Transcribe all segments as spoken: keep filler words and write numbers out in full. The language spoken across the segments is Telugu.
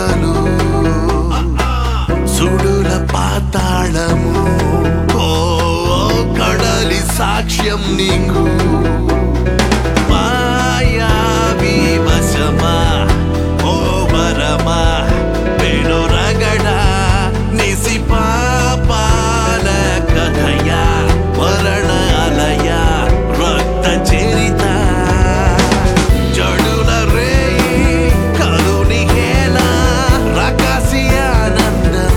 ఊహలు సుడుల పాతాళము ఓ కడలి సాక్ష్యం నీకు మాయావి వశమా ఓ వరమా పెనురగడా నిసి పాపాల కథయా మరణ అలయ రక్త చరిత జడుల రేయి కరుని హేళ రకాసి ఆనందం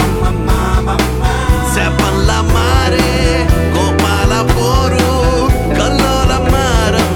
శపంల మారే గోపాల పోరు కల్లోల మారం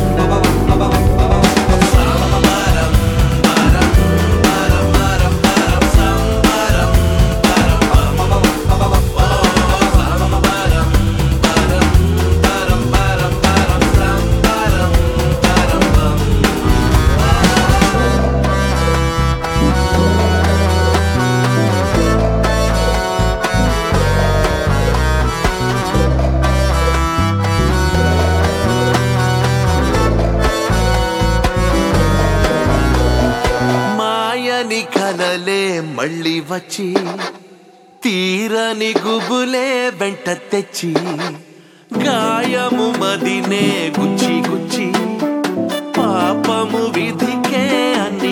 మాయని కలలే మళ్ళీ వచ్చి తీరని గుబులే వెంట తెచ్చి గాయము మదినే గుచ్చి గుచ్చి పాపము విధికే అన్య